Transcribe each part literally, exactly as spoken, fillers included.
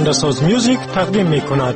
آینده‌ساز میوزیک تقدیم می‌کند.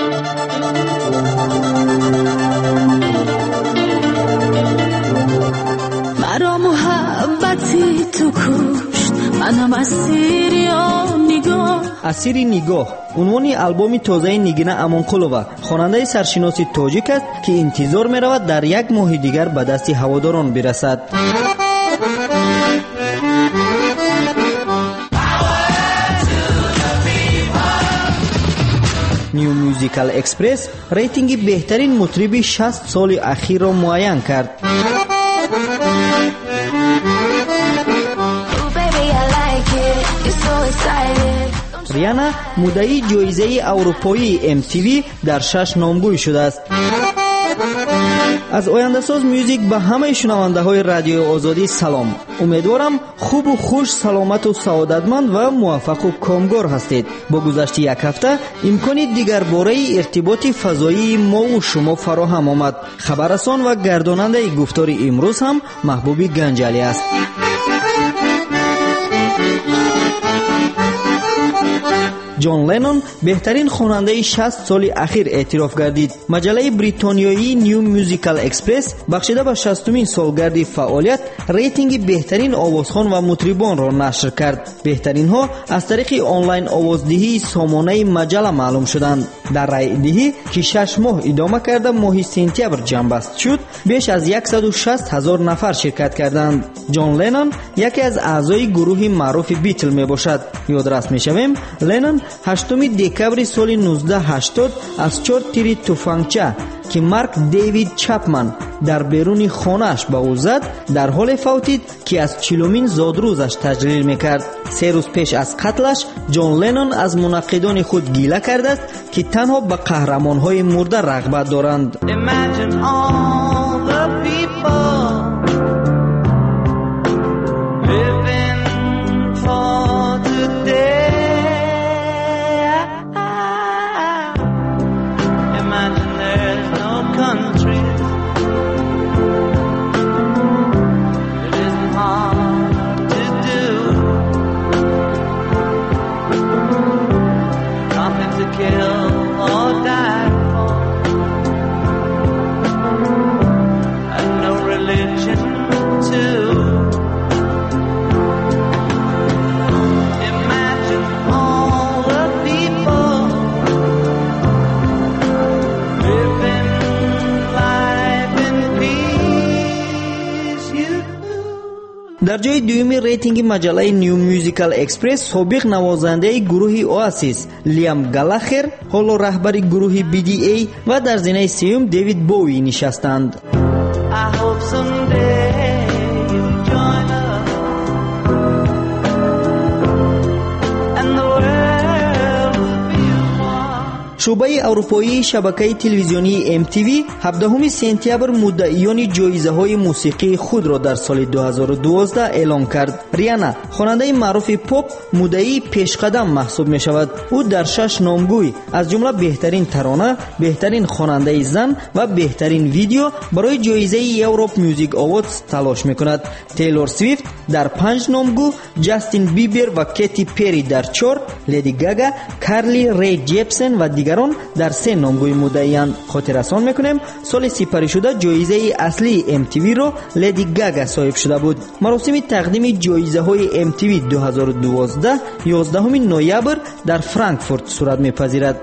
مرا محبتی تو کشت، منم اسیر نگاه. اسیر نگاه عنوان البوم تازه نگینه امانقلووا خواننده سرشناسی تاجیک است که انتظار می‌رود در یک ماه دیگر به دست هواداران برسد. نیو موزیکال اکسپرس ریتینگ بهترین مطرب شصت سال اخیر را معین کرد. ریانا مدعی جایزه اروپایی ام تی وی در شش نامگوی شده است. از آینده‌ساز میوزیک به همه شنونده های رادیو آزادی سلام. امیدوارم خوب و خوش، سلامت و سعادتمند و موفق و کامگار هستید. با گذشت یک هفته امکانی دیگر باره ارتباط فضایی ما و شما فراهم آمد. خبررسان و گرداننده گفتار امروز هم محبوبی گنجالی است. جان لنون بهترین خواننده شصت سال اخیر اعتراف گردید. مجله بریتانیایی نیو موزیکال اکسپرس بخشیده به شصتمین سالگرد فعالیت ریتینگ بهترین آوازخوان و مطربان را نشر کرد. بهترین ها از طریق آنلاین آوازدهی سامانه مجله معلوم شدند. در رای دهی که شش ماه ادامه کرده ماه سپتامبر جنبست شد، بیش از صد و شصت هزار نفر شرکت کردند. جان لنون یکی از اعضای گروه معروف بیتل می باشد. یادرس می شویم لنون هشتم دکبر سال نوزده هشتاد از چهار تیر تفنگچه که مارک دیوید چپمن در بیرون خانه‌اش به او زد در حال فوتید که از چهلمین زادروزش تجلیل میکرد. سه روز پیش از قتلش جان لنون از منقدان خود گیله کرده است که تنها به قهرمان‌های مرده رغبت دارند. در جای دوم ریتینگ مجله نیو موزیکال اکسپرس سابق نوازنده گروه اواسیس لیام گالاخر، حالا رهبر گروه بی دی ای و در زینه سیوم دیوید بووی نشستند. شعبه اروپایی شبکه تلویزیونی ام تی وی هفدهم سپتامبر مدعیان جایزه های موسیقی خود را در سال دو هزار و دوازده اعلام کرد. ریانا خواننده معروف پاپ مدعی پیشقدم محسوب می شود. او در شش نامگوی از جمله بهترین ترانه، بهترین خواننده زن و بهترین ویدیو برای جایزه یوروپ میوزیک آوردز تلاش می کند. تیلور سویفت در پنج نامگو، جاستین بیبر و کتی پری در چهار، لیدی گاگا، کارلی ری جپسن و دیگران در سه نامگوی مدعیان. خاطررسان میکنیم سال سپری شده جایزه اصلی ام تی وی رو لیدی گاگا صاحب شده بود. مراسم تقدیم جایزه های ام تی وی دو هزار و دوازده یازدهم نوامبر در فرانکفورت صورت میپذیرد.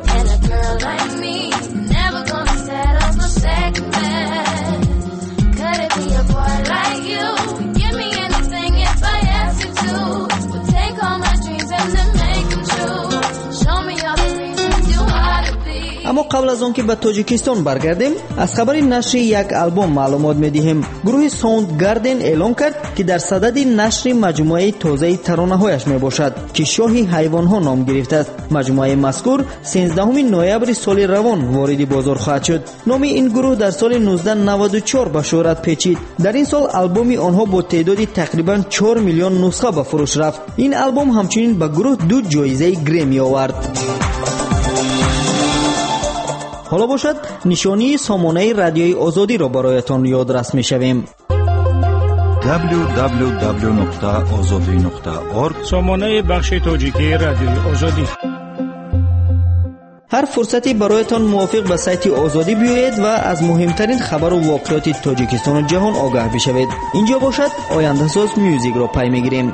اما قبل از آن که به تاجیکستان برگردیم از خبر نشر یک البوم معلومات میدهیم. گروه ساوند گاردن اعلام کرد که در صدد نشر مجموعه تازه ترانه‌هایش میباشد که شاهی حیوان‌ها نام گرفته است. مجموعه مذکور سیزدهم نوامبر سال روان وارد بازار خواهد شد. نام این گروه در سال نوزده نود و چهار به شهرت پیچید. در این سال البوم آنها با تعدادی تقریبا چهار میلیون نسخه به فروش رفت. این البوم همچنین به گروه دو جایزه گرمی آورد. حالا باشد نشانی سامانه رادیوی آزادی را برایتان یادرس می‌شویم. دبلیو دبلیو دبلیو نقطه آزادی نقطه اورگ سامانه بخش تاجیکی رادیوی آزادی. هر فرصتی برایتان موافق به سایت آزادی بیایید و از مهمترین خبر و واقعات تاجیکستان و جهان آگاه بشوید. اینجا باشد آینده ساز میوزیک را پی میگیریم.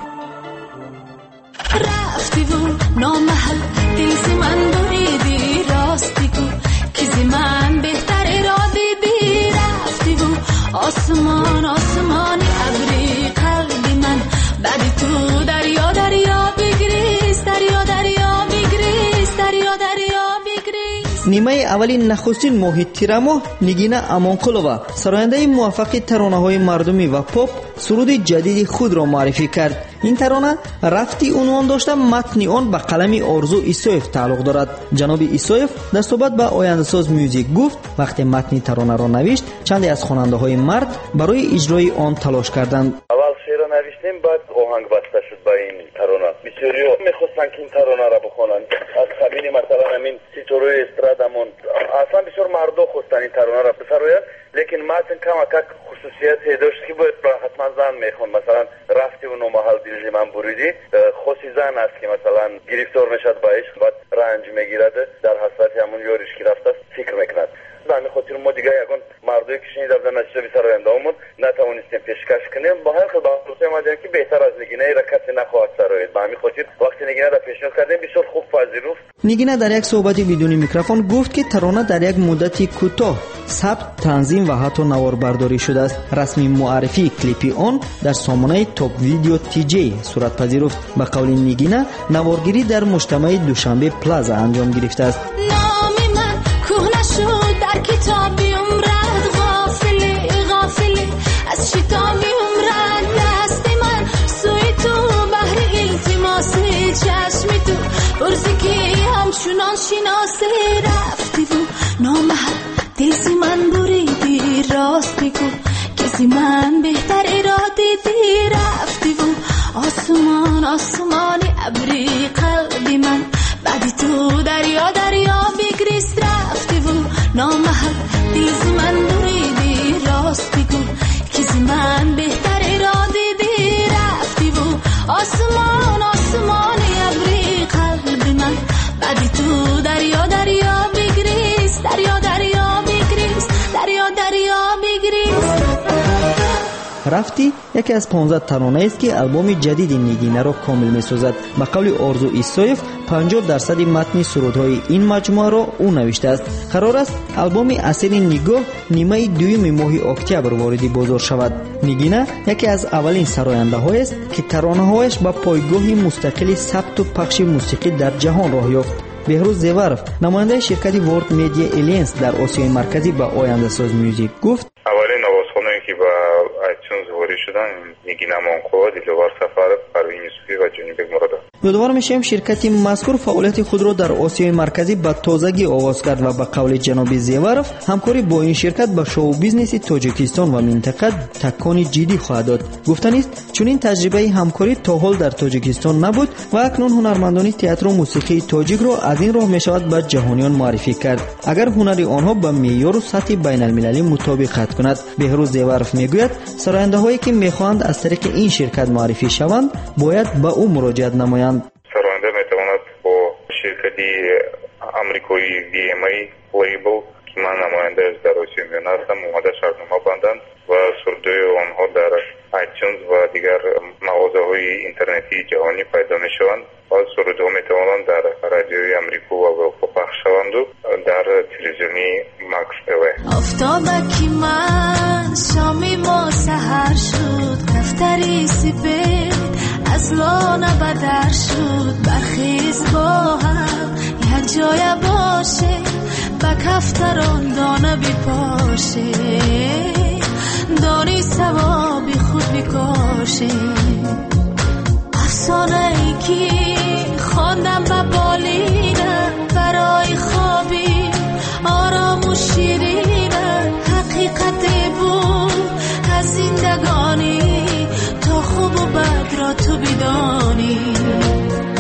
رفتی و نامحل دیزی من بریدی راستی کو کسی من بهتر ارادی بی رفتی و آسمان آسمانی ابری قلبی من بعدی تو دریا دریا بگریز دریا دریا بگریز دریا دریا بگریز. نیمه اولین نخستین ماه تیر ماه نگینا امانقلووا سراینده موفق ترانه‌های مردمی و پاپ سرود جدید خود را معرفی کرد. این ترانه رفتی عنوان داشته، متن آن به قلم آرزو ایسایف تعلق دارد. جناب ایسایف در صحبت با آینده ساز میوزیک گفت وقتی متن ترانه را نوشت چندی از خواننده های مرد برای اجرای آن تلاش کردند. اول شعر را نوشتیم، بعد آهنگ بسته شد با این ترانه. بسیاری میخواستن که این ترانه را بخونن از قبیل مثلا همین سیتوروی استرادمون، اصلا بسیار مردم خواستن این ترانه را بسرویند، لیکن متن کم اکک خصوصیت داشت که باید حتما زن میخوان. مثلا رفتی و نومحل دیلجی من بریدی، خوشی زن است که مثلا گرفتار میشد با عشق، بعد رنج میگیرد، در حسرت همون یاریش که رفته فکر میکند. به همین خاطر ما دیگه یگان مردوی که شنید در نتیجه بسراینده همون نتوانستیم پیشکش کنیم. با هر خیلی بحثوسی ما دیدیم که بهتر از نگینه را کسی نخواهد سراید. به همین خاطر وقتی نگینه را پیشنهاد کردیم بسیار خوب پذیرفت. نگینه در یک صحبت بدون میکروفون گفت که ترانه در یک مدتی کوتاه ثبت، تنظیم و حتی نواربرداری شده است. رسمی معرفی کلیپی آن در سامانه تاپ ویدیو تی جی صورت پذیرفت. به قول نگینه نوارگیری در مجتمع دوشنبه پلازا انجام گرفته است. نامی من کهنه شد در کتابی عمرت، غافلی غافلی از شتابی عمرت، دستی من سوی تو بحر التماسی، چشمی تو برزی که همچنان شناسی. رفتی و نامحل دیزی من بریدی راستی کو کسی من بهتر ارادی دی. رفتی و آسمان آسمانی ابری قلبی من بعدی تو دریا دریا بگریست. رفتی و نامحل دیزی من بریدی راستی کو کسی من بهتر ارادی دی. رفتی و آسمان آسمانی ابری قلبی من بعدی تو دریا دریا بگریست دریا دریا بگریست دریا دریا بگریست. رفتی یکی از پانزده ترانه است که البوم جدید نگینه را کامل می‌سازد. به قول آرزو ایسایف پنجاه درصد متن سرودهای این مجموعه را او نوشته است. قرار است البوم اصلی نگاه نیمه دوم ماه اکتبر وارد بازار شود. نگینه یکی از اولین سراینده‌ها است که ترانه‌هایش با پایگاه مستقل ثبت و پخش موسیقی در جهان راه یافت. بهروز زیورف نماینده شرکت ورد میدیا الینس در آسیای مرکزی با آینده ساز میوزیک گفت اولین نوازخوانایی که با آیتیونز وارد شدن نگینه امانقلووا، دلوار سفر، پروین یوسفی و جانبک مرادی. یادآور میشیم شرکت مذکور فعالیت خود را در آسیای مرکزی به تازگی آغاز کرد و به قول جناب زیورف همکاری با این شرکت به شو بیزنس تاجیکستان و منطقه تکانی جدی خواهد داد. گفتن است چون این تجربه همکاری تا حال در تاجیکستان نبود و اکنون هنرمندان تئاتر و موسیقی تاجیک را از این راه میشود به جهانیان معرفی کرد اگر هنر آنها به معیار و سطح بین المللی مطابقت کند. بهروز زیورف میگوید سراینده هایی که میخواهند از طریق این شرکت معرفی شوند باید به او مراجعت نمایند. سراینده میتواند با شرکتی امریکایی دی ام ای لیبل که من نماینده از در آسیا میانه هستم اومده شرطنامه بندند و سرودهای آنها در آیتیونز و دیگر مغازه های اینترنتی جهانی پیدا میشوند و سرودها میتوانند در رادیوی امریکا و اروپا پخش شوند و در تلویزیونی ماکس تیوی. آفتابکی من شامی ما سحر شد، دفتری سپید از لانه بدر شد. برخیز با هم یک جای باشه با کفتران دانه بپاشه، دانی ثوابی خود بکاشه. افسانه ای که خواندم به بالینه برای خوابی آرام و شیرینه، حقیقتی بود از زندگانی تا خوب و بد را تو بدانی،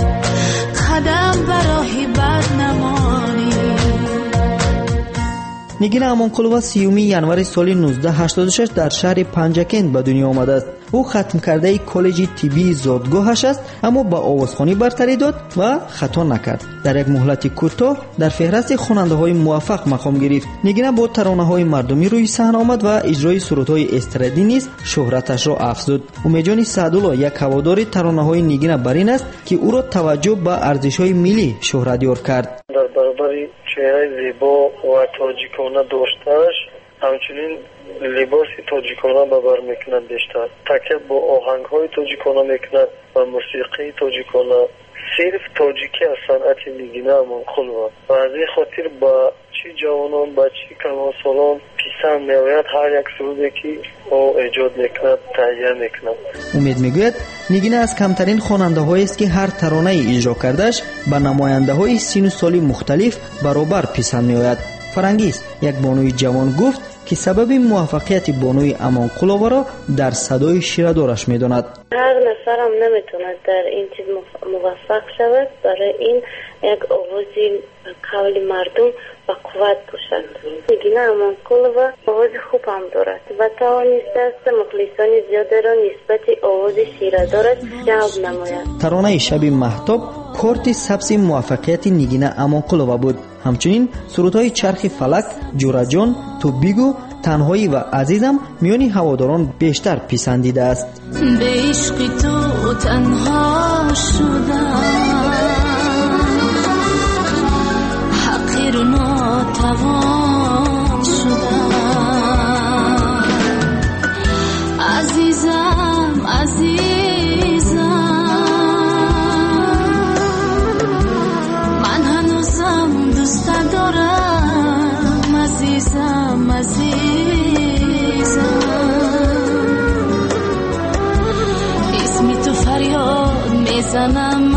قدم برای بد نمانی. نگین امانقلووا سیوم ینوری سال نوزده هشتاد و شش در شهر پنجکند به دنیا آمده است. او ختم کرده کالج طبی زادگاهش است، اما با آوازخوانی برتری داد و خطا نکرد. در یک مهلت کوتاه در فهرست خواننده‌های موفق مقام گرفت. نگین با ترانه‌های مردمی روی صحنه آمد و اجرای سرودهای استرادی نیز شهرتش را افزود. امیدجان سعدالله یک هوادار ترانه‌های نگین برین است که او را توجه به ارزش‌های ملی شهرت یار کرد. در برابر چهره زیبا و تاجیکانه داشته‌اش، همچنین لباس تاجیکانه به بر میکند، بیشتر تکیه با آهنگ‌های تاجیکانه میکند و موسیقی تاجیکانه. صرف تاجیکی از صنعت نگین امانقلووا و از این خاطر با چی جوانان با چی کلانسالان پسند میآید هر یک سرودی که او ایجاد میکند تهیه میکند. امید میگوید نگین از کمترین خواننده‌هایی است که هر ترانه اجرا کردهش به نماینده‌های سن و سال مختلف برابر پسند میآید. فرانگیز یک بانوی جوان گفت که سبب موفقیت بانوی امانقلووا را در صدای شیردارش می‌داند. هر نفرم نمیتواند در این چیز موفق شود، برای این یک آوازی قول مردم با قوت باشد. نگین امانقلووا آواز خوب هم دارد و توانسته است مخلصان زیاد را نسبت آواز شیردارش جلب نماید. ترانه شب مهتاب کارت سبز موفقیت نگین امانقلووا بود. همچنین سرودهای چرخ فلک، جورجان، تو بیگو، تنهایی و عزیزم میانی هواداران بیشتر پسندیده است. به عشق تو تنها شدم، حقیر و ناتوان شدم. عزیزم عزیزم، من هنوزم دوست دارم. عزیزم عزیزم، اسمی تو فریاد میزنم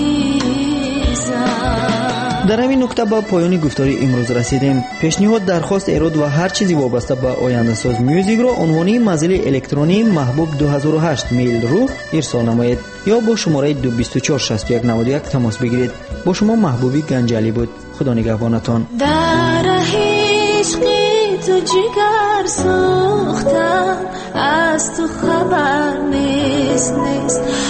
عزیزم. در همین نکته با پایان گفتاری امروز رسیدیم. پیشنهاد، درخواست، ایراد و هر چیزی وابسته به آینده ساز میوزیک را عنوانی منزل الکترونی محبوب دو هزار و هشت میل رو ارسال نمایید یا با شماره دو بیست و چهار شصت و یک نود و یک تماس بگیرید. با شما محبوبی گنجالی بود. خدا نگهبانتان. در عشقی تو جگر سوختم، از تو خبر نیست نیست